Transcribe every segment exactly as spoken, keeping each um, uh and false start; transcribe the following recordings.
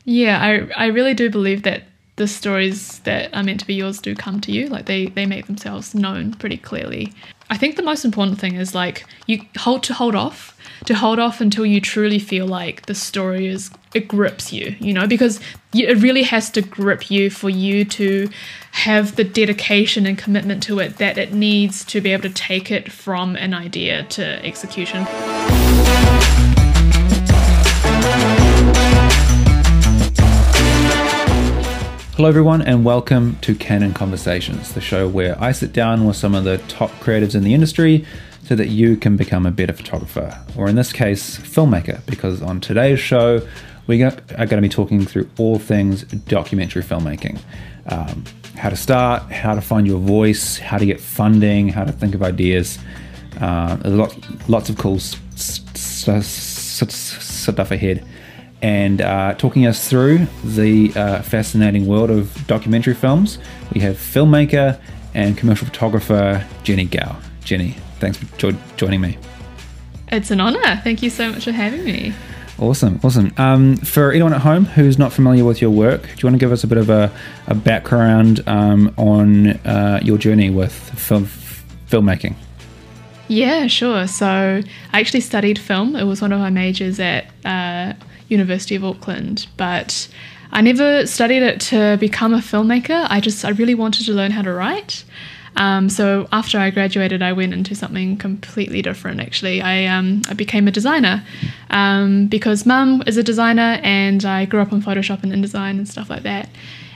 Yeah, I I really do believe that the stories that are meant to be yours do come to you. Like they, they make themselves known pretty clearly. I think the most important thing is like you hold to hold off, to hold off until you truly feel like the story is, it grips you, you know, because you, it really has to grip you for you to have the dedication and commitment to it that it needs to be able to take it from an idea to execution. Hello everyone and welcome to Canon Conversations, the show where I sit down with some of the top creatives in the industry so that you can become a better photographer, or in this case, filmmaker, because on today's show, we are going to be talking through all things documentary filmmaking. Um, how to start, how to find your voice, how to get funding, how to think of ideas. Uh, there's lots, lots of cool s- s- s- stuff ahead. And uh, talking us through the uh, fascinating world of documentary films, we have filmmaker and commercial photographer Jenny Gao. Jenny, thanks for jo- joining me. It's an honour. Thank you so much for having me. Awesome, awesome. Um, for anyone at home who's not familiar with your work, do you want to give us a bit of a, a background um, on uh, your journey with film filmmaking? Yeah, sure. So I actually studied film. It was one of my majors at uh, University of Auckland, but I never studied it to become a filmmaker. I just, I really wanted to learn how to write. Um, so after I graduated, I went into something completely different, actually. I um, I became a designer um, because mum is a designer and I grew up on Photoshop and InDesign and stuff like that.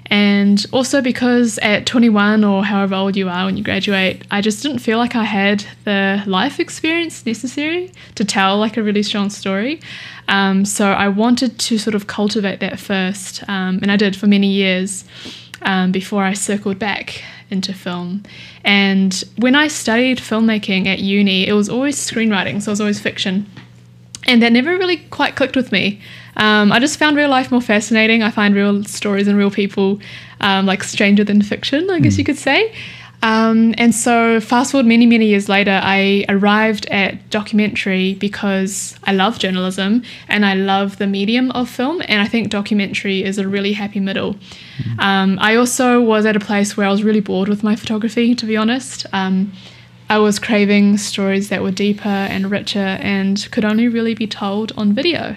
And also because at twenty-one or however old you are when you graduate, I just didn't feel like I had the life experience necessary to tell like a really strong story. Um, so I wanted to sort of cultivate that first, um, and I did for many years um, before I circled back into film. And when I studied filmmaking at uni, it was always screenwriting, so it was always fiction. And that never really quite clicked with me. Um, I just found real life more fascinating. I find real stories and real people um, like stranger than fiction, I guess mm. you could say. Um, and so fast forward many, many years later, I arrived at documentary because I love journalism and I love the medium of film. And I think documentary is a really happy middle. Mm. Um, I also was at a place where I was really bored with my photography, to be honest. Um, I was craving stories that were deeper and richer and could only really be told on video.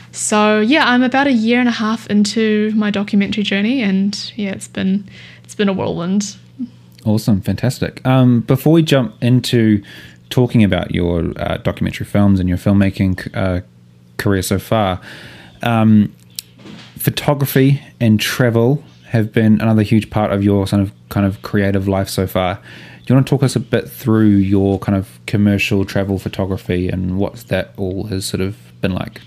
So yeah, I'm about a year and a half into my documentary journey, and yeah, it's been it's been a whirlwind. Awesome, fantastic. Um, before we jump into talking about your uh, documentary films and your filmmaking uh, career so far, um, photography and travel have been another huge part of your kind of kind of creative life so far. Do you want to talk us a bit through your kind of commercial travel photography and what that all has sort of been like?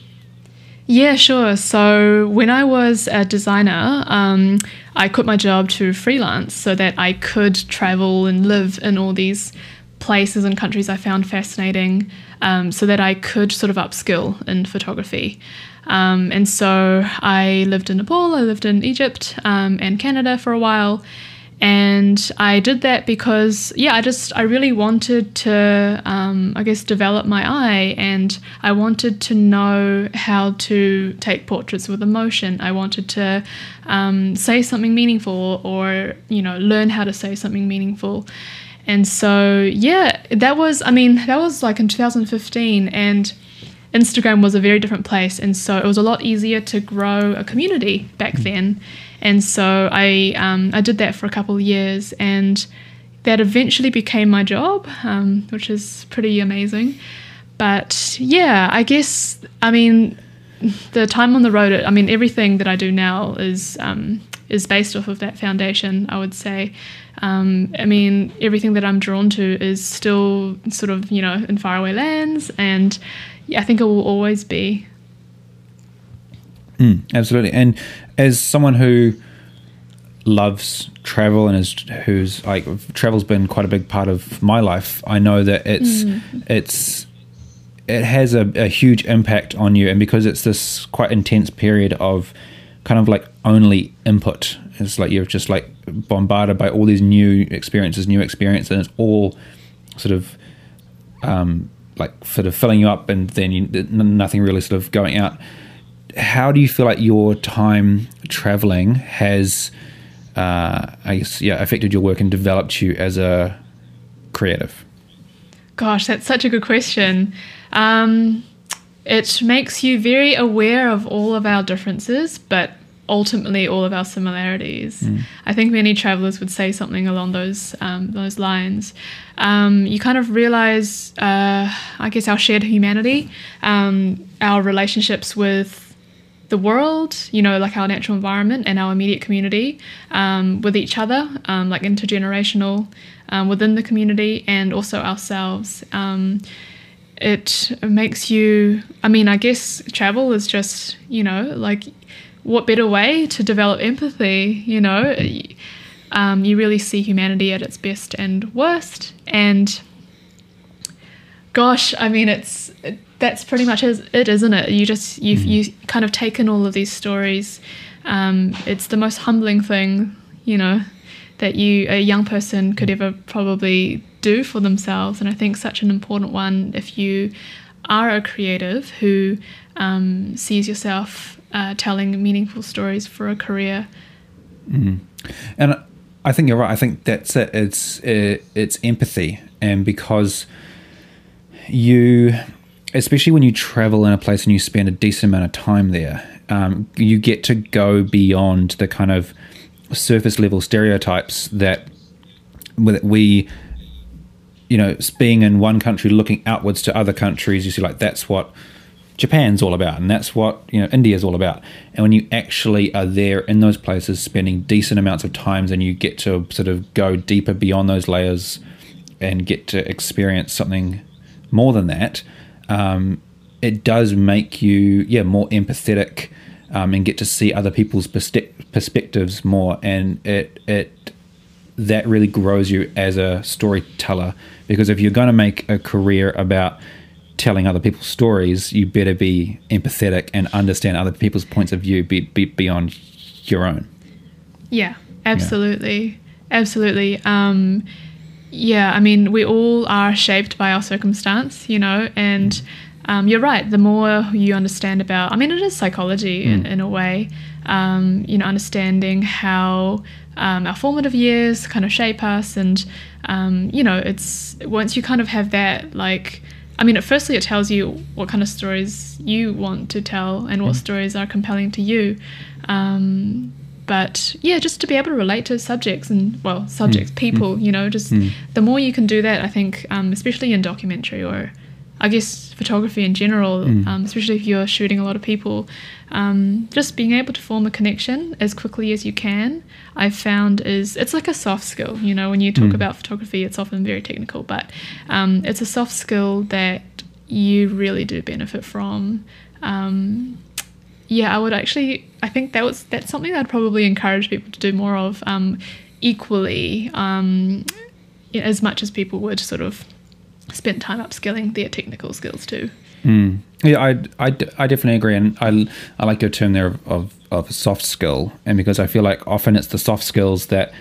Yeah, sure. So when I was a designer, um, I quit my job to freelance so that I could travel and live in all these places and countries I found fascinating, um, so that I could sort of upskill in photography. Um, and so I lived in Nepal, I lived in Egypt um, and Canada for a while. And I did that because, yeah, I just, I really wanted to, um, I guess, develop my eye, and I wanted to know how to take portraits with emotion. I wanted to um, say something meaningful, or, you know, learn how to say something meaningful. And so, yeah, that was, I mean, that was like in two thousand fifteen, and Instagram was a very different place. And so it was a lot easier to grow a community back then. And so I um, I did that for a couple of years, and that eventually became my job, um, which is pretty amazing. But yeah, I guess, I mean, the time on the road, I mean, everything that I do now is um, is based off of that foundation, I would say. Um, I mean, everything that I'm drawn to is still sort of, you know, in faraway lands, and yeah, I think it will always be. Mm, absolutely. And as someone who loves travel and is who's like travel's been quite a big part of my life, I know that it's mm. it's it has a, a huge impact on you, and because it's this quite intense period of kind of like only input, it's like you're just like bombarded by all these new experiences, new experiences, and it's all sort of um, like sort of filling you up, and then you, nothing really sort of going out. how do you feel like your time traveling has, uh, I guess, yeah, affected your work and developed you as a creative? Gosh, that's such a good question. Um, it makes you very aware of all of our differences, but ultimately all of our similarities. Mm. I think many travelers would say something along those um, those lines. Um, you kind of realize, uh, I guess, our shared humanity, um, our relationships with the world, you know, like our natural environment and our immediate community, um, with each other, um, like intergenerational um, within the community, and also ourselves. Um, it makes you, I mean, I guess travel is just, you know, like, what better way to develop empathy, you know? Um, you really see humanity at its best and worst. And gosh, I mean, it's that's pretty much it, isn't it? You just, you've mm. you kind of taken all of these stories. Um, it's the most humbling thing, you know, that you, a young person could ever probably do for themselves. And I think such an important one if you are a creative who um, sees yourself uh, telling meaningful stories for a career. Mm. And I think you're right. I think that's it. It's it, it's empathy, and because you, especially when you travel in a place and you spend a decent amount of time there, um, you get to go beyond the kind of surface level stereotypes that we, you know, being in one country looking outwards to other countries, you see like that's what Japan's all about, and that's what, you know, India's all about. And when you actually are there in those places spending decent amounts of times, and you get to sort of go deeper beyond those layers and get to experience something more than that, um, it does make you yeah more empathetic, um, and get to see other people's perspe- perspectives more, and it it that really grows you as a storyteller. Because if you're going to make a career about telling other people's stories, you better be empathetic and understand other people's points of view be, be beyond your own. Yeah, absolutely. Yeah. Absolutely. Um, yeah, I mean, we all are shaped by our circumstance, you know, and um, you're right. The more you understand about, I mean, it is psychology mm. in, in a way, um, you know, understanding how um, our formative years kind of shape us. And, um, you know, it's once you kind of have that, like, I mean, firstly, it tells you what kind of stories you want to tell and what mm. stories are compelling to you. Um, but yeah, just to be able to relate to subjects and, well, subjects, mm. people, mm. you know, just mm. the more you can do that, I think, um, especially in documentary or I guess photography in general, mm. um, especially if you're shooting a lot of people, um, just being able to form a connection as quickly as you can, I've found is, it's like a soft skill. You know, when you talk mm. about photography, it's often very technical, but um, it's a soft skill that you really do benefit from. Um, yeah, I would actually, I think that was that's something I'd probably encourage people to do more of, um, equally, um, as much as people would sort of spend time upskilling their technical skills too. Mm. Yeah, I, I, I definitely agree, and I, I like your term there of, of, of soft skill, and because I feel like often it's the soft skills that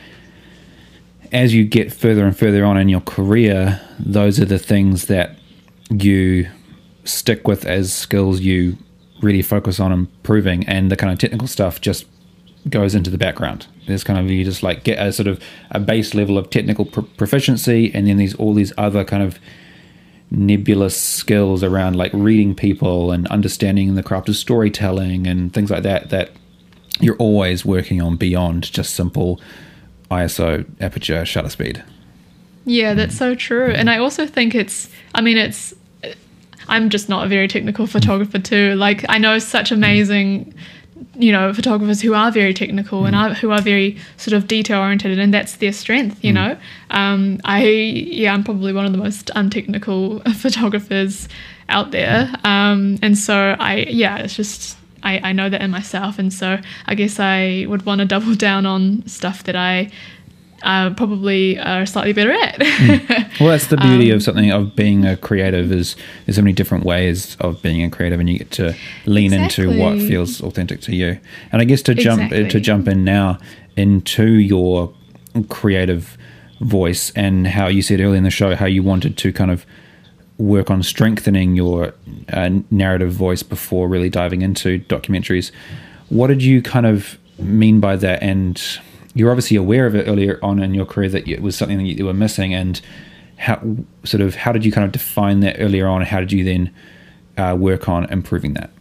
as you get further and further on in your career, those are the things that you stick with as skills you really focus on improving, and the kind of technical stuff just goes into the background. There's kind of, you just like get a sort of a base level of technical pr- proficiency, and then there's all these other kind of nebulous skills around like reading people and understanding the craft of storytelling and things like that that you're always working on beyond just simple I S O, aperture, shutter speed. Yeah, that's so true. And I also think it's, I mean, it's, I'm just not a very technical photographer too. Like, I know such amazing, you know, photographers who are very technical mm. and are, who are very sort of detail oriented, and that's their strength, you mm. know. Um, I, yeah, I'm probably one of the most untechnical photographers out there. Um, and so I, yeah, it's just, I, I know that in myself. And so I guess I would want to double down on stuff that I uh, probably are slightly better at. mm. Well, that's the beauty um, of something, of being a creative, is there's so many different ways of being a creative, and you get to lean exactly. into what feels authentic to you. And I guess to jump exactly. to jump in now into your creative voice, and how you said earlier in the show how you wanted to kind of work on strengthening your uh, narrative voice before really diving into documentaries. What did you kind of mean by that? And you're obviously aware of it earlier on in your career that it was something that you were missing, and how sort of how did you kind of define that earlier on? How did you then uh, work on improving that?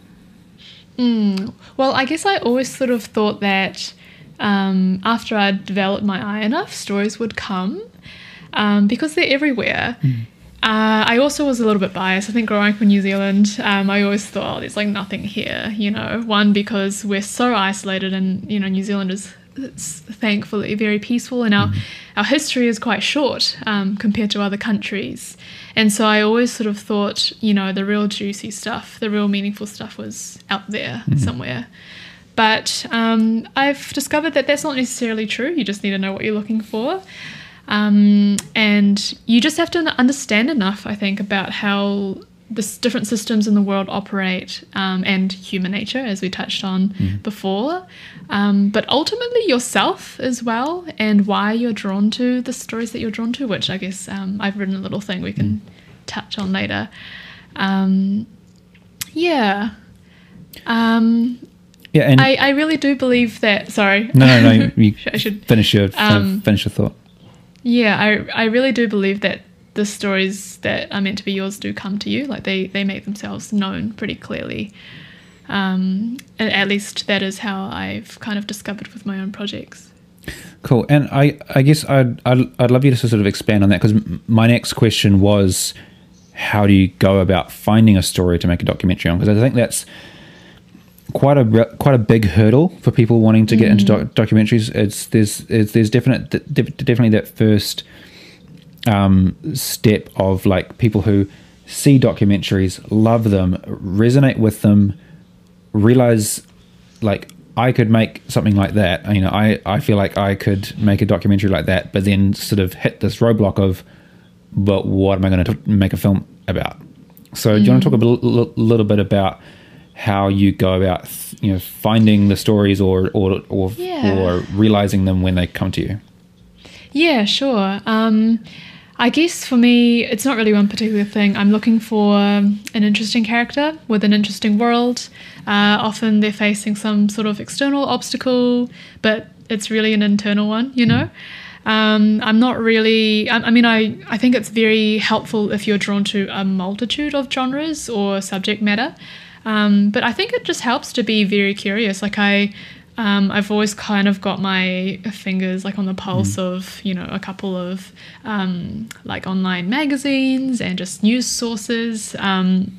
Mm, well, I guess I always sort of thought that um, after I developed my eye enough, stories would come um, because they're everywhere. Mm. Uh, I also was a little bit biased. I think growing up in New Zealand, um, I always thought, oh, there's like nothing here, you know. One, because we're so isolated, and, you know, New Zealand is it's thankfully very peaceful, and our, mm. our history is quite short um, compared to other countries. And so I always sort of thought, you know, the real juicy stuff, the real meaningful stuff was out there mm. somewhere. But um, I've discovered that that's not necessarily true. You just need to know what you're looking for. Um, and you just have to understand enough, I think, about how the different systems in the world operate, um, and human nature, as we touched on mm. before. Um, but ultimately yourself as well, and why you're drawn to the stories that you're drawn to, which I guess um, I've written a little thing we can mm. touch on later. Um, yeah. Um, yeah, and I, I really do believe that. Sorry. No, no, no. You I should finish your um, finish your thought. Yeah, I I really do believe that the stories that are meant to be yours do come to you. Like they, they make themselves known pretty clearly. Um, at least that is how I've kind of discovered with my own projects. Cool. And I, I guess I'd, I'd, I'd love you to sort of expand on that, because my next question was, how do you go about finding a story to make a documentary on? Because I think that's quite a quite a big hurdle for people wanting to get mm. into doc- documentaries. It's there's it's, there's definite definitely that first um, step of like people who see documentaries, love them, resonate with them, realize like I could make something like that. You know, I I feel like I could make a documentary like that, but then sort of hit this roadblock of, but what am I going to make a film about? So mm. do you want to talk a l- little bit about how you go about, you know, finding the stories or or or, yeah. or realizing them when they come to you? Yeah, sure. Um, I guess for me, it's not really one particular thing. I'm looking for an interesting character with an interesting world. Uh, often they're facing some sort of external obstacle, but it's really an internal one, you know? Mm. Um, I'm not really, I, I mean, I, I think it's very helpful if you're drawn to a multitude of genres or subject matter. Um, but I think it just helps to be very curious. Like I, um, I've always kind of got my fingers like on the pulse mm. of, you know, a couple of um, like online magazines and just news sources. Um,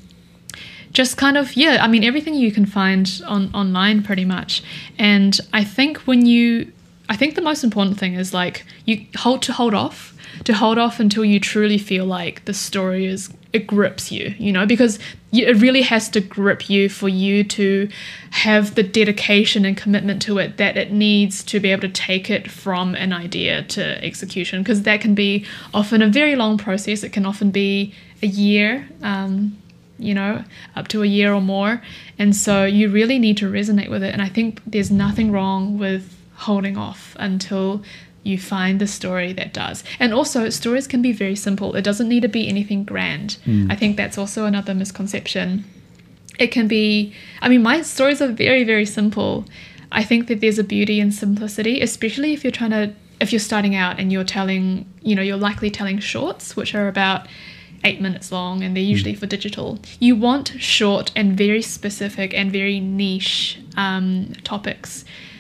just kind of, yeah, I mean, everything you can find on online pretty much. And I think when you, I think the most important thing is like you hold to hold off, to hold off until you truly feel like the story is, it grips you, you know, because you, it really has to grip you for you to have the dedication and commitment to it that it needs to be able to take it from an idea to execution, because that can be often a very long process. It can often be a year, um, you know, up to a year or more. And so you really need to resonate with it. And I think there's nothing wrong with holding off until you find the story that does. And also, stories can be very simple. It doesn't need to be anything grand. Mm. I think that's also another misconception. It can be, I mean, my stories are very, very simple. I think that there's a beauty in simplicity, especially if you're trying to, if you're starting out and you're telling, you know, you're likely telling shorts, which are about eight minutes long, and they're usually mm. for digital. You want short and very specific and very niche um, topics.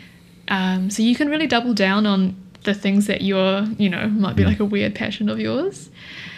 Um, so you can really double down on the things that you're, you know, might be like a weird passion of yours.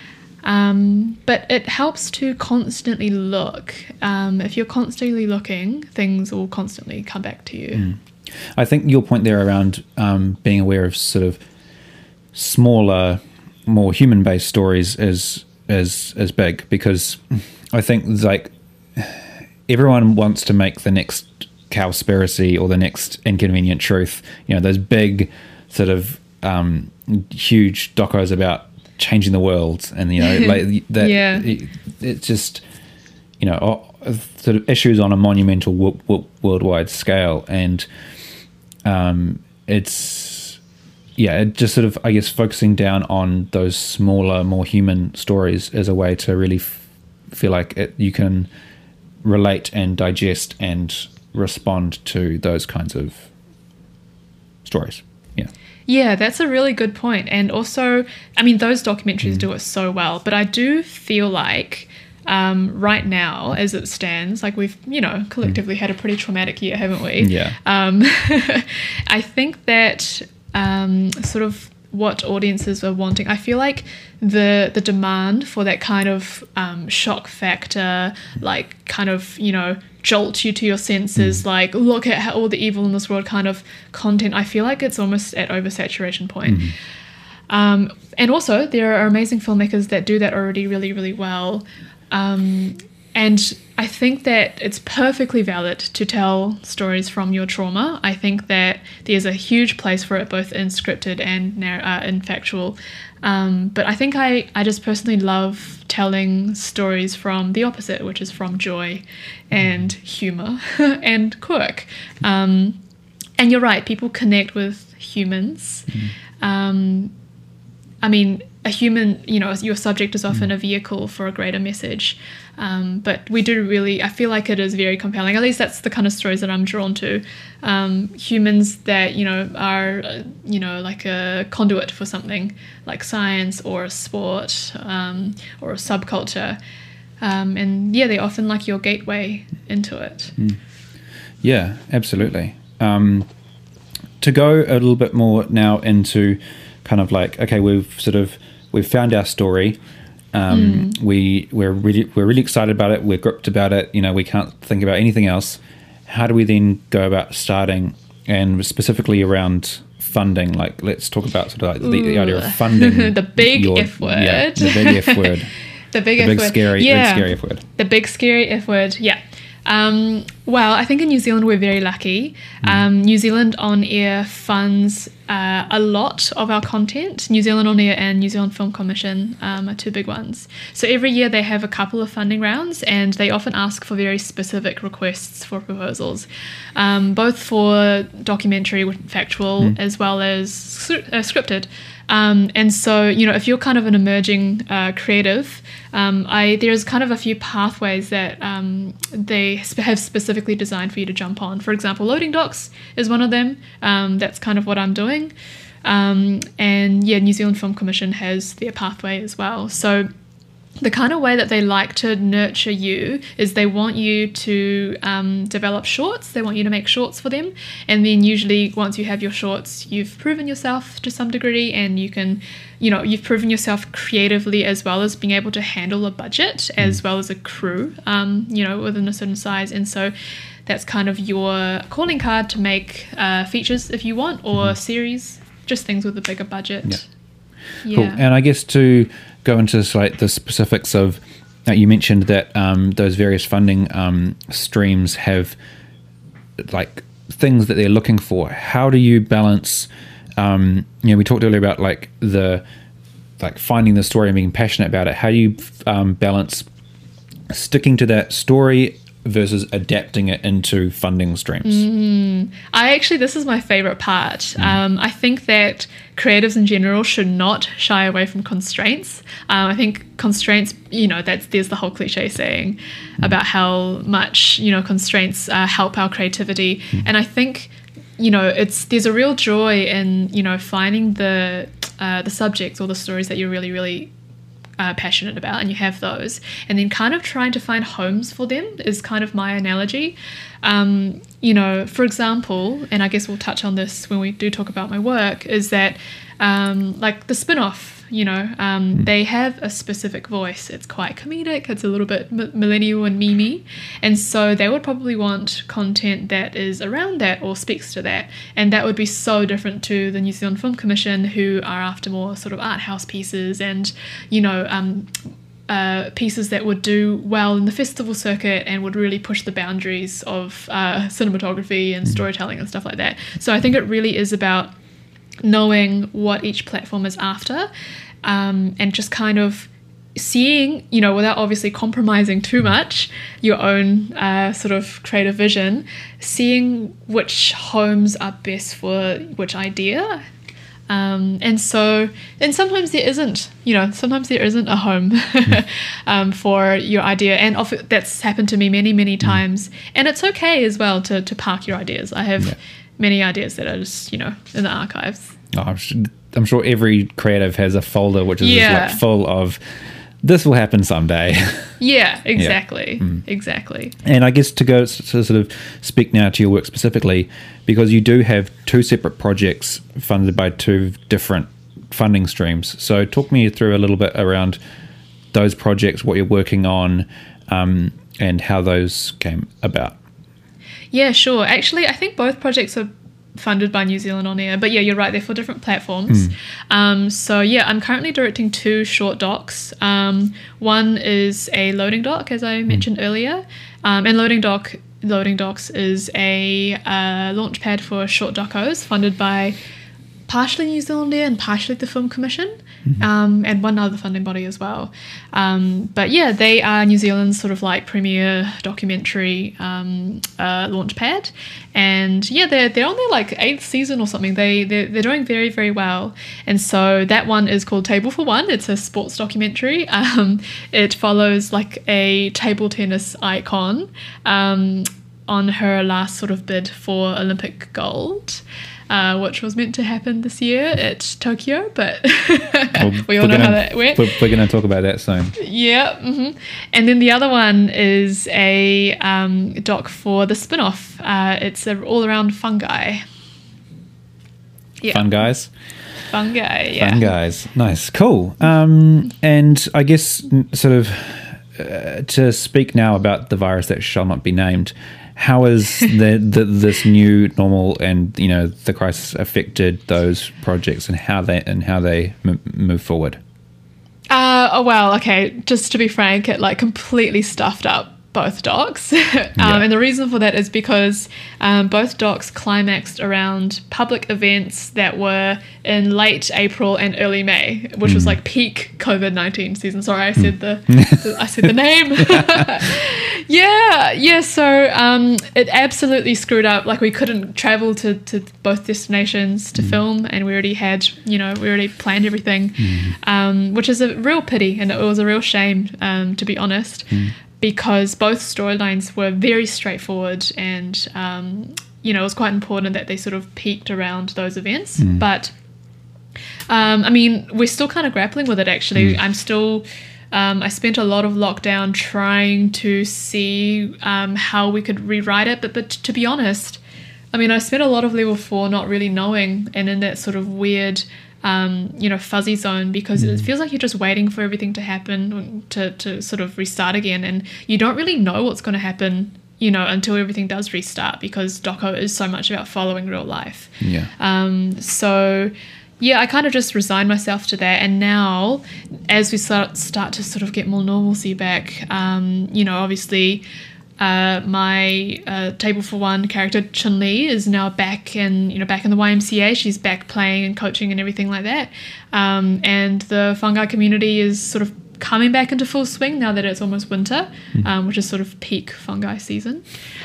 Um, but it helps to constantly look. Um, if you're constantly looking, things will constantly come back to you. Mm. I think your point there around um, being aware of sort of smaller, more human-based stories is is is big, because I think like everyone wants to make the next Cowspiracy or the next Inconvenient Truth. You know, those big sort of um, huge docos about changing the world, and you know, like that. Yeah. It, it's just, you know, sort of issues on a monumental w- w- worldwide scale, and um, it's yeah, it just sort of, I guess, focusing down on those smaller, more human stories is a way to really f- feel like it, you can relate and digest and respond to those kinds of stories. Yeah. Yeah, that's a really good point. And also, I mean, those documentaries mm. do it so well, but I do feel like um, right now, as it stands, like we've, you know, collectively mm. had a pretty traumatic year, haven't we? Yeah. Um, I think that um, sort of what audiences are wanting, I feel like the the demand for that kind of um, shock factor, like kind of, you know, jolt you to your senses, mm. like look at how all the evil in this world kind of content, I feel like it's almost at oversaturation point. Mm. Um, and also there are amazing filmmakers that do that already really, really well. Um, and I think that it's perfectly valid to tell stories from your trauma. I think that there's a huge place for it, both in scripted and narr- uh, in factual. Um, but I think I, I just personally love telling stories from the opposite, which is from joy and humor and quirk. Um, and you're right, people connect with humans. Mm. Um, I mean, a human, you know, your subject is often a vehicle for a greater message. Um, but we do really, I feel like it is very compelling. At least that's the kind of stories that I'm drawn to. Um, humans that, you know, are, uh, you know, like a conduit for something like science or a sport um, or a subculture. Um, and yeah, they're often like your gateway into it. Mm. Yeah, absolutely. Um, to go a little bit more now into kind of like, okay, we've sort of, we've found our story. Um, mm. we we're really we're really excited about it. We're gripped about it. You know, we can't think about anything else. How do we then go about starting, and specifically around funding? Like, let's talk about sort of like the, the idea of funding. the big your, F word. Yeah, the big F word. the big the F big word. Scary, yeah. big scary F word. The big scary F word. Yeah. Um, well, I think in New Zealand we're very lucky. Mm. Um, New Zealand On Air funds uh, a lot of our content. New Zealand On Air and New Zealand Film Commission um, are two big ones. So every year they have a couple of funding rounds, and they often ask for very specific requests for proposals, um, both for documentary, factual, mm. as well as script, uh, scripted. Um, and so, you know, if you're kind of an emerging uh, creative, um, I there's kind of a few pathways that um, they sp- have specifically designed for you to jump on. For example, loading docs is one of them. Um, that's kind of what I'm doing. Um, and yeah, New Zealand Film Commission has their pathway as well. So the kind of way that they like to nurture you is they want you to um, develop shorts. They want you to make shorts for them. And then usually once you have your shorts, you've proven yourself to some degree, and you can, you know, you've proven yourself creatively as well as being able to handle a budget as well as a crew, um, you know, within a certain size. And so that's kind of your calling card to make uh, features if you want, or mm-hmm. series, just things with a bigger budget. Yeah. Yeah. Cool. And I guess to go into like the specifics of, uh, you mentioned that um, those various funding um, streams have like things that they're looking for. How do you balance? Um, you know, we talked earlier about like the like finding the story and being passionate about it. How do you um, balance sticking to that story versus adapting it into funding streams? Mm. I actually, this is my favorite part. Mm. Um, I think that creatives in general should not shy away from constraints. Um, I think constraints, you know, that's there's the whole cliche saying mm. about how much, you know, constraints uh, help our creativity. Mm. And I think, you know, it's there's a real joy in, you know, finding the uh, the subjects or the stories that you're really, really Uh, passionate about, and you have those, and then kind of trying to find homes for them is kind of my analogy. Um, you know, for example, and I guess we'll touch on this when we do talk about my work, is that um, like the spin-off, you know, um, mm. they have a specific voice. It's quite comedic. It's a little bit m- millennial and memey. And so they would probably want content that is around that or speaks to that. And that would be so different to the New Zealand Film Commission, who are after more sort of art house pieces and, you know, um, uh, pieces that would do well in the festival circuit and would really push the boundaries of uh, cinematography and mm. storytelling and stuff like that. So I think it really is about knowing what each platform is after, um, and just kind of seeing, you know, without obviously compromising too much your own uh, sort of creative vision, seeing which homes are best for which idea. Um, and so, and sometimes there isn't, you know, sometimes there isn't a home um, for your idea. And often that's happened to me many, many times. And it's okay as well to, to park your ideas. I have yeah. many ideas that are just, you know, in the archives. Oh, I'm, sure, I'm sure every creative has a folder which is yeah. just like full of, this will happen someday. Yeah, exactly. Yeah. Mm. Exactly. And I guess to go to sort of speak now to your work specifically, because you do have two separate projects funded by two different funding streams. So talk me through a little bit around those projects, what you're working on, um, and how those came about. Yeah, sure. Actually, I think both projects are funded by New Zealand On Air, but yeah, you're right, they're for different platforms. Mm. Um, so yeah, I'm currently directing two short docs. Um, one is a loading doc, as I mentioned mm. earlier, um, and loading doc loading docs is a uh, launch pad for short docos funded by partially New Zealand Air and partially the Film Commission, mm-hmm. um, and one other funding body as well. Um, but yeah, they are New Zealand's sort of like premier documentary um, uh, launch pad. And yeah, they're, they're on their like eighth season or something. They, they're, they're doing very, very well. And so that one is called Table for One. It's a sports documentary. Um, it follows like a table tennis icon um, on her last sort of bid for Olympic gold. Uh, which was meant to happen this year at Tokyo, but well, we all know gonna, how that went. We're, we're going to talk about that soon. Yeah. Mm-hmm. And then the other one is a um, doc for the spin-off. Uh, it's a, all around fungi. Yeah. Fun guys? Fungi, yeah. Fun guys. Nice. Cool. Um, and I guess sort of uh, to speak now about the virus that shall not be named, how has the, the this new normal and you know the crisis affected those projects and how they and how they m- move forward? Uh, oh well, okay. Just to be frank, it like completely stuffed up both docs, um, yeah. and the reason for that is because um, both docs climaxed around public events that were in late April and early May, which mm. was like peak COVID nineteen season. Sorry, I said the, the I said the name. yeah, yeah. So um, it absolutely screwed up. Like we couldn't travel to, to both destinations to mm. film, and we already had, you know, we already planned everything, mm. um, which is a real pity, and it was a real shame, um, to be honest. Mm. Because both storylines were very straightforward and, um, you know, it was quite important that they sort of peaked around those events. Mm. But, um, I mean, we're still kind of grappling with it, actually. Mm. I'm still, um, I spent a lot of lockdown trying to see um, how we could rewrite it. But, but to be honest, I mean, I spent a lot of level four not really knowing and in that sort of weird... Um, you know, fuzzy zone because mm. it feels like you're just waiting for everything to happen to, to sort of restart again, and you don't really know what's going to happen, you know, until everything does restart, because doco is so much about following real life. Yeah. Um. So, yeah, I kind of just resigned myself to that, and now as we start start to sort of get more normalcy back, um, you know, obviously. Uh, my uh, Table for One character Chun-Li is now back in, you know, back in the Y M C A. She's back playing and coaching and everything like that. Um, and the fungi community is sort of coming back into full swing now that it's almost winter, mm. um, which is sort of peak fungi season.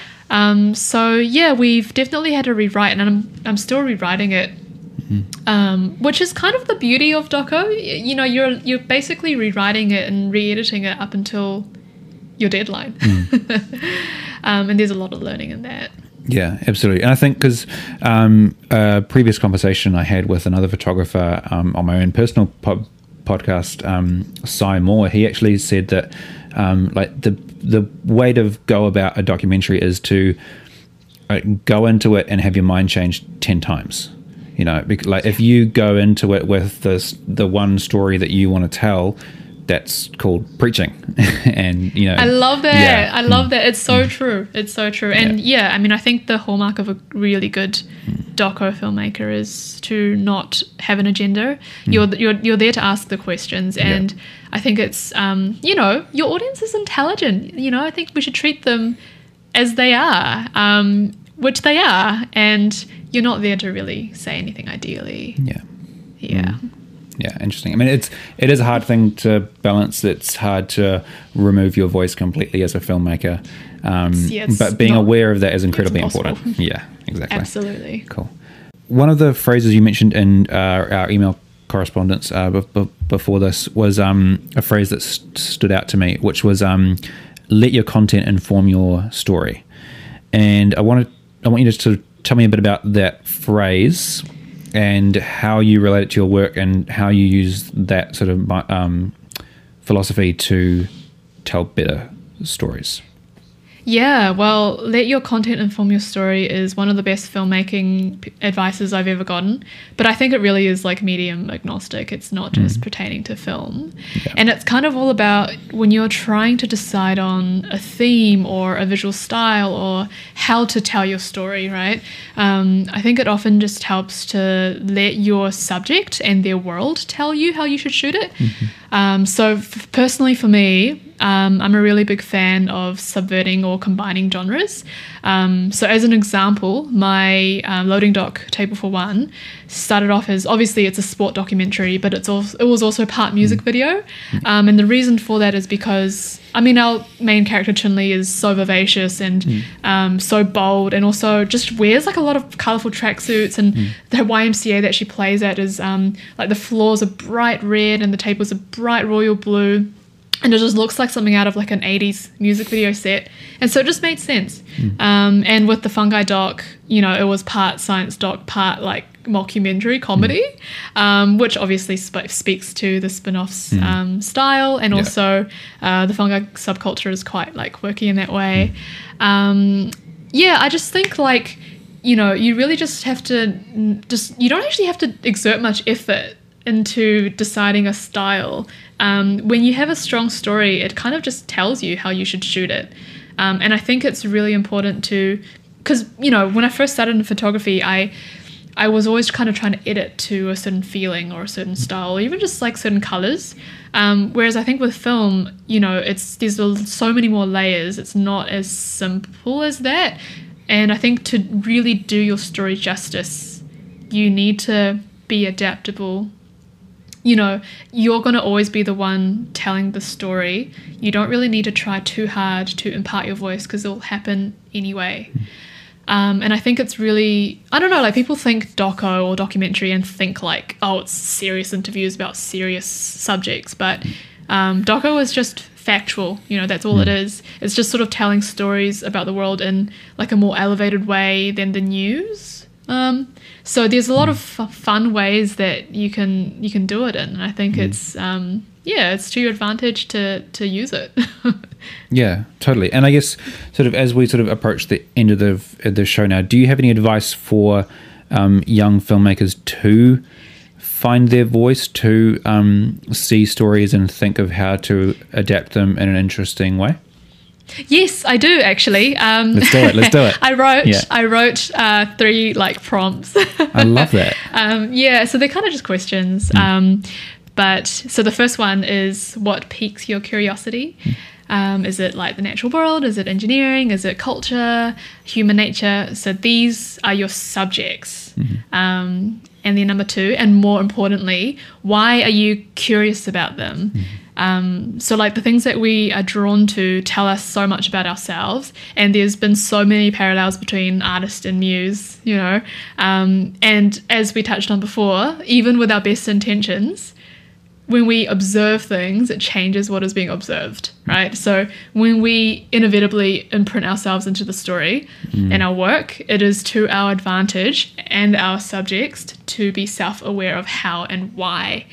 Um, so yeah, we've definitely had to rewrite, and I'm I'm still rewriting it. Mm-hmm. Um, which is kind of the beauty of doco. You know, you're you're basically rewriting it and re-editing it up until your deadline. Mm. um, and there's a lot of learning in that. Yeah, absolutely. And I think because um, a previous conversation I had with another photographer um, on my own personal po- podcast, um, Cy Moore, he actually said that um, like the the way to go about a documentary is to uh, go into it and have your mind changed ten times. You know, because, like if you go into it with this the one story that you want to tell, that's called preaching. And you know, I love that. Yeah. I love mm. that. It's so mm. true. It's so true. And yeah. yeah, I mean, I think the hallmark of a really good mm. doco filmmaker is to not have an agenda. Mm. You're you're you're there to ask the questions, and yeah. I think it's um you know, your audience is intelligent. You know, I think we should treat them as they are, um, which they are, and you're not there to really say anything ideally. Yeah. Yeah. Mm. Yeah, interesting. I mean, it's it is a hard thing to balance. It's hard to remove your voice completely as a filmmaker, um, yeah, but being not, aware of that is incredibly important. Yeah, exactly. Absolutely. Cool. one of the phrases you mentioned in uh, our email correspondence uh, b- b- before this was um, a phrase that st- stood out to me, which was um, "let your content inform your story." And I wanted, I want you to sort of tell me a bit about that phrase and how you relate it to your work and how you use that sort of um, philosophy to tell better stories. Yeah, well, let your content inform your story is one of the best filmmaking p- advices I've ever gotten. But I think it really is like medium agnostic. It's not just mm. pertaining to film. Yeah. And it's kind of all about when you're trying to decide on a theme or a visual style or how to tell your story, right? Um, I think it often just helps to let your subject and their world tell you how you should shoot it. Mm-hmm. Um, so f- personally for me, Um, I'm a really big fan of subverting or combining genres. Um, so as an example, my um, loading dock Table for One started off as, obviously it's a sport documentary, but it's also, it was also part music video. Um, and the reason for that is because, I mean, our main character Chun-Li is so vivacious and mm. um, so bold, and also just wears like a lot of colourful tracksuits, and mm. the Y M C A that she plays at is um, like the floors are bright red and the tables are bright royal blue. And it just looks like something out of like an eighties music video set. And so it just made sense. Mm. Um, and with the Fungi doc, you know, it was part science doc, part like mockumentary comedy, mm. um, which obviously sp- speaks to the spin-off's mm. um, style. And yeah. also uh, the Fungi subculture is quite like quirky in that way. Mm. Um, yeah, I just think like, you know, you really just have to just, you don't actually have to exert much effort into deciding a style. Um, when you have a strong story, it kind of just tells you how you should shoot it. Um, and I think it's really important to, because, you know, when I first started in photography, I I was always kind of trying to edit to a certain feeling or a certain style, or even just like certain colors. Um, whereas I think with film, you know, it's there's so many more layers. It's not as simple as that. And I think to really do your story justice, you need to be adaptable. You know, you're going to always be the one telling the story. You don't really need to try too hard to impart your voice because it'll happen anyway. Um, and I think it's really, I don't know, like people think doco or documentary and think like, oh, it's serious interviews about serious subjects. But um, doco is just factual, you know, that's all it is. It's just sort of telling stories about the world in like a more elevated way than the news. Um, so there's a lot of f- fun ways that you can you can do it in, and I think mm. it's um, yeah, it's to your advantage to to use it. Yeah, totally. And I guess sort of as we sort of approach the end of the the show now, do you have any advice for um, young filmmakers to find their voice, to um, see stories and think of how to adapt them in an interesting way? Yes, I do actually. Um, let's do it. Let's do it. I wrote. Yeah. I wrote uh, three like prompts. I love that. Um, yeah, so they're kind of just questions. Mm. Um, but so the first one is, what piques your curiosity? Mm. Um, is it like the natural world? Is it engineering? Is it culture? Human nature? So these are your subjects. Mm-hmm. Um, and then number two, and more importantly, why are you curious about them? Mm-hmm. Um, so like the things that we are drawn to tell us so much about ourselves, and there's been so many parallels between artist and muse, you know, um, and as we touched on before, even with our best intentions, when we observe things, it changes what is being observed, right? So when we inevitably imprint ourselves into the story mm. and our work, it is to our advantage and our subjects to be self-aware of how and why.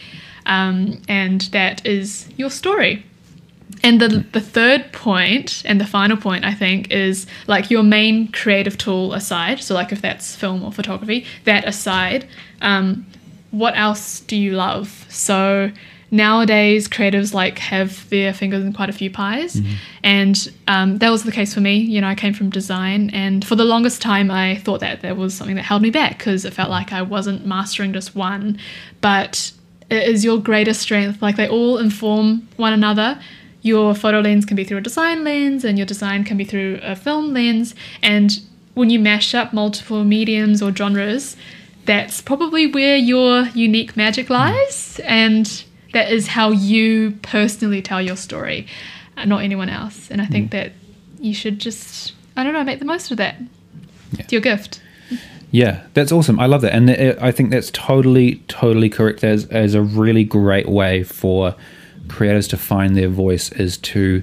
Um, and that is your story. And the the third point and the final point, I think, is like your main creative tool aside. So like if that's film or photography, that aside, um, what else do you love? So nowadays creatives like have their fingers in quite a few pies. Mm-hmm. And um, that was the case for me. You know, I came from design, and for the longest time I thought that there was something that held me back because it felt like I wasn't mastering just one. But it is your greatest strength. Like they all inform one another. Your photo lens can be through a design lens, and your design can be through a film lens. And when you mash up multiple mediums or genres, that's probably where your unique magic lies. And that is how you personally tell your story, not anyone else. And I think mm. that you should just, I don't know, make the most of that. Yeah. It's your gift. Yeah, that's awesome. I love that, and it, I think that's totally, totally correct. As as a really great way for creators to find their voice is to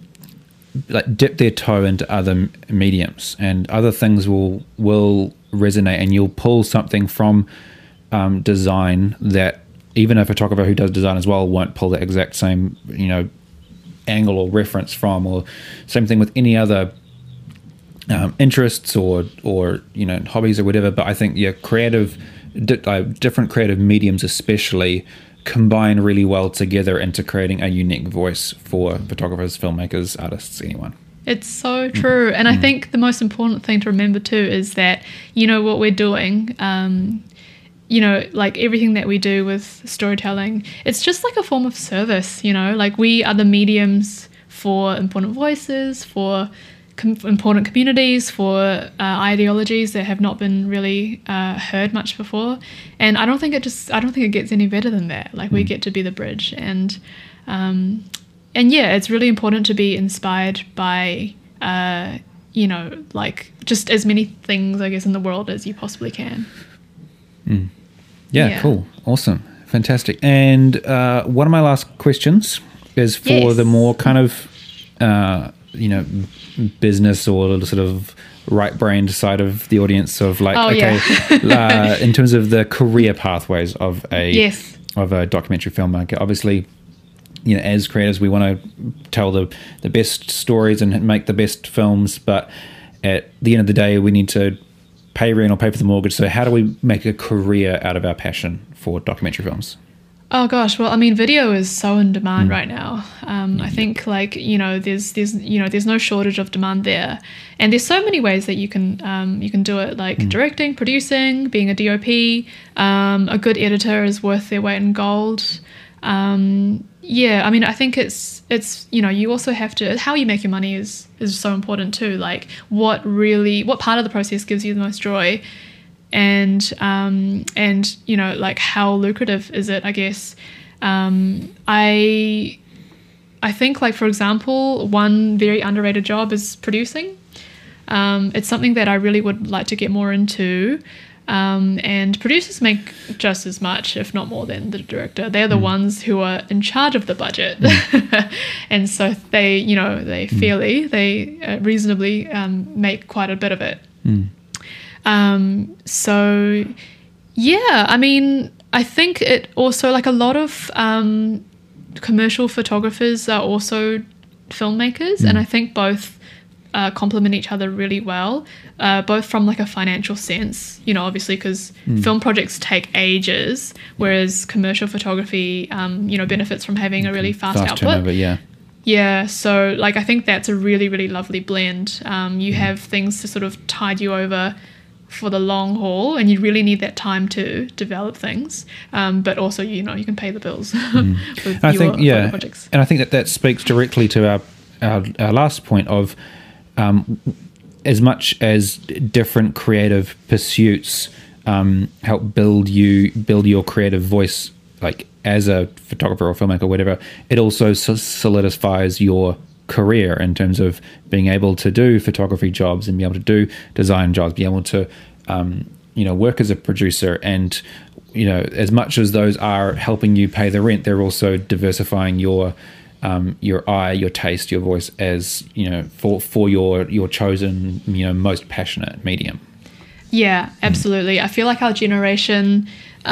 like dip their toe into other mediums, and other things will will resonate, and you'll pull something from um, design that even a photographer who does design as well won't pull the exact same, you know, angle or reference from, or same thing with any other um, interests or or you know hobbies or whatever. But I think yeah, creative, di- uh, different creative mediums especially combine really well together into creating a unique voice for photographers, filmmakers, artists, anyone. It's so true. And I Mm. think the most important thing to remember too is that, you know, what we're doing, um, you know, like everything that we do with storytelling, it's just like a form of service, you know, like we are the mediums for important voices, for com- important communities, for uh, ideologies that have not been really uh, heard much before. And I don't think it just, I don't think it gets any better than that. Like we get to be the bridge. And, um, and yeah, it's really important to be inspired by, uh, you know, like just as many things, I guess, in the world as you possibly can. Mm. Yeah, Yeah. cool. Awesome. Fantastic. And uh, one of my last questions is for Yes. the more kind of, uh, you know, business or sort of right-brained side of the audience of like, Oh, okay, yeah. uh, in terms of the career pathways of a Yes. of a documentary filmmaker. Obviously, you know, as creators, we want to tell the, the best stories and make the best films, but at the end of the day, we need to pay rent or pay for the mortgage. So how do we make a career out of our passion for documentary films? Oh gosh, well, I mean, video is so in demand right now. Um, I think, like, you know, there's there's you know there's no shortage of demand there, and there's so many ways that you can um, you can do it, like directing, producing, being a D O P. Um, a good editor is worth their weight in gold. Um, yeah, I mean, I think it's it's you know you also have to, how you make your money is is so important too. Like, what really what part of the process gives you the most joy. And um, and you know, like, how lucrative is it? I guess um, I I think, like, for example, one very underrated job is producing. Um, it's something that I really would like to get more into. Um, and producers make just as much, if not more, than the director. They're the Mm. ones who are in charge of the budget, Mm. and so they, you know, they Mm. fairly, they uh, reasonably um, make quite a bit of it. Mm. Um, so yeah, I mean, I think it also, like, a lot of um, commercial photographers are also filmmakers, and I think both uh, complement each other really well, uh, both from like a financial sense, you know, obviously because film projects take ages, whereas commercial photography, um, you know, benefits from having a really fast, Fast output. turnover, yeah. Yeah, so like I think that's a really, really lovely blend. Um, you have things to sort of tide you over for the long haul, and you really need that time to develop things. Um, but also, you know, you can pay the bills with I your think, yeah, photo projects. and I think that that speaks directly to our our, our last point of um, as much as different creative pursuits um, help build you build your creative voice, like as a photographer or filmmaker or whatever, it also solidifies your career in terms of being able to do photography jobs and be able to do design jobs, be able to um, you know work as a producer, and you know as much as those are helping you pay the rent, they're also diversifying your um, your eye, your taste, your voice as you know for for your your chosen you know most passionate medium. Yeah, absolutely. I feel like our generation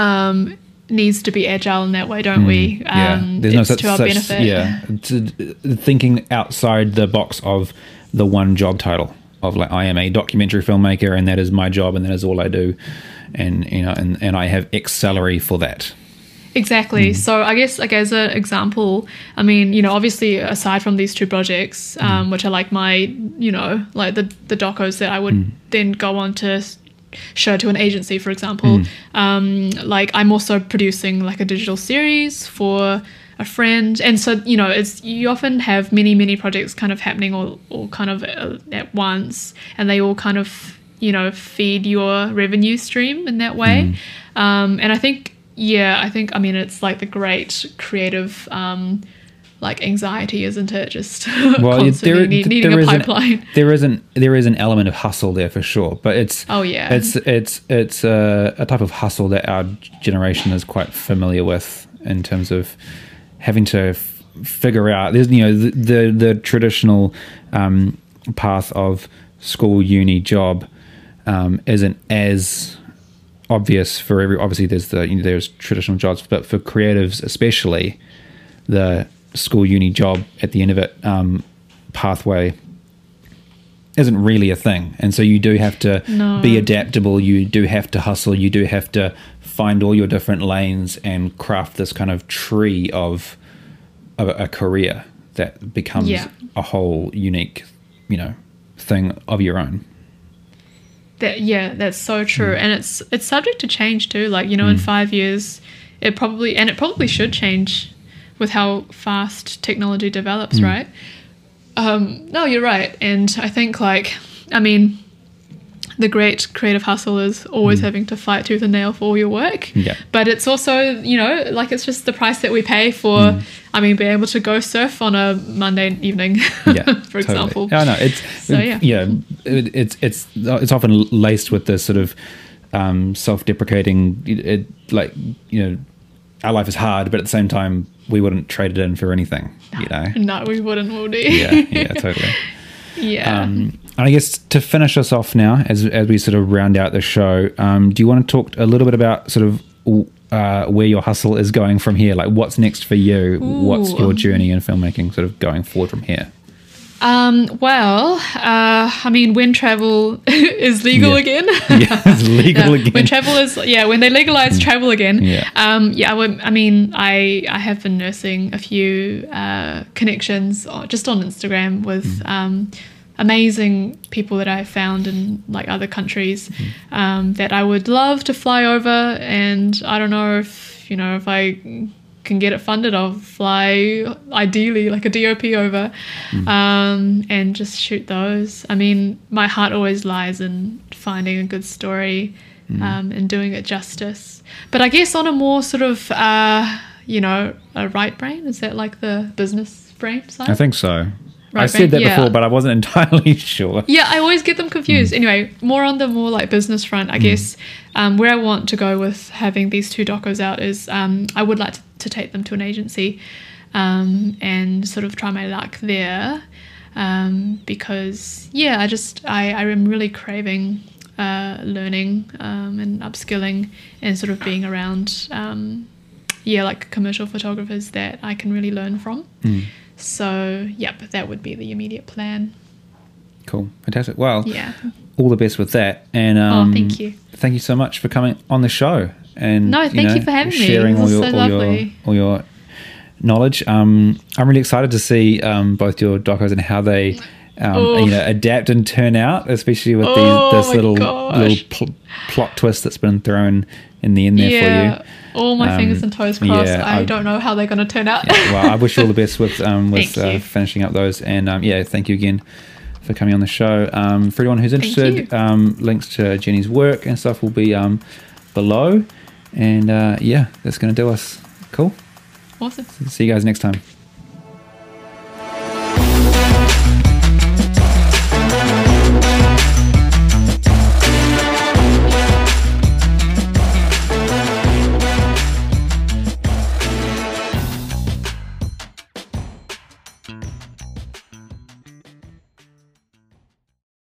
um, needs to be agile in that way, don't we? Yeah, Um, there's no it's such, to our such benefit. yeah, to, thinking outside the box of the one job title of like I am a documentary filmmaker and that is my job and that is all I do, and you know and, and I have X salary for that. Exactly. So I guess, like, as an example, I mean, you know, obviously aside from these two projects, um, which are like my, you know, like the the docos that I would then go on to show to an agency, for example. Um, like, I'm also producing like a digital series for a friend, and so you know, it's you often have many many projects kind of happening all, all kind of uh, at once, and they all kind of you know feed your revenue stream in that way. Um, and I think. Yeah, I think, I mean, it's like the great creative um, like anxiety, isn't it? Just Well, constantly there, need, needing there a is an- pipeline. there isn't there is an element of hustle there for sure, but it's Oh, yeah. it's it's it's a, a type of hustle that our generation is quite familiar with in terms of having to f- figure out. There's you know the the, the traditional um, path of school, uni, job um, isn't as obvious for every. Obviously, there's the you know, there's traditional jobs, but for creatives especially, the school, uni, job at the end of it um, pathway isn't really a thing, and so you do have to No. be adaptable. You do have to hustle. You do have to find all your different lanes and craft this kind of tree of a, a career that becomes Yeah. a whole unique, you know, thing of your own. That yeah, that's so true, Mm. and it's it's subject to change too. Like you know, in five years, it probably and it probably should change with how fast technology develops, Mm. right? Um, no, you're right, and I think like I mean, the great creative hustle is always having to fight tooth and nail for all your work. Mm. Yeah. But it's also, you know, like it's just the price that we pay for, Mm. I mean, being able to go surf on a Monday evening, Yeah, for example. Yeah, no, it's So, yeah. yeah, it, it's it's it's often laced with this sort of um, self-deprecating. It, it, like you know, our life is hard, but at the same time, we wouldn't trade it in for anything. You know. No, we wouldn't, would we? Yeah, yeah, totally. Yeah. Um, and I guess to finish us off now, as as we sort of round out the show, um, do you want to talk a little bit about sort of uh, where your hustle is going from here? Like, what's next for you? What's Ooh. your journey in filmmaking sort of going forward from here? Um, well, uh, I mean, when travel is legal Yeah. again. Yeah, it's legal Yeah, again. When travel is, yeah, when they legalize travel again. Yeah. Um, yeah, I, would, I mean, I, I have been nursing a few uh, connections on- just on Instagram with um, amazing people that I found in like other countries um, that I would love to fly over. And I don't know if, you know, if I can get it funded, I'll fly ideally like a D O P over um, and just shoot those. I mean, my heart always lies in finding a good story um, and doing it justice. But I guess on a more sort of, uh, you know, a right brain, is that like the business brain side? I think so. I Right, said that yeah. before, but I wasn't entirely sure. Yeah, I always get them confused. Anyway, more on the more like business front, I guess, um, where I want to go with having these two docos out is um, I would like to, to take them to an agency um, and sort of try my luck there um, because, yeah, I just, I, I am really craving uh, learning um, and upskilling and sort of being around, um, yeah, like commercial photographers that I can really learn from. Mm. So, yep, that would be the immediate plan. Cool. Fantastic. Well, Yeah. all the best with that. And um, Oh, thank you. Thank you so much for coming on the show. And No, thank you for having me. sharing This all was your, so all your lovely. all your knowledge. Um, I'm really excited to see um, both your docos and how they um, Oh. you know adapt and turn out, especially with Oh, these, this my little gosh. little pl- plot twist that's been thrown in the end there Yeah. for you. All my Um, fingers and toes crossed. yeah, I, I- don't know how they're going to turn out. Yeah, well, I wish you all the best with um, with Thank uh, you. finishing up those. And um, yeah, thank you again for coming on the show. Um, for anyone who's interested, you. um, links to Jenny's work and stuff will be um, below. And uh, yeah, that's going to do us. Cool. Awesome. See you guys next time.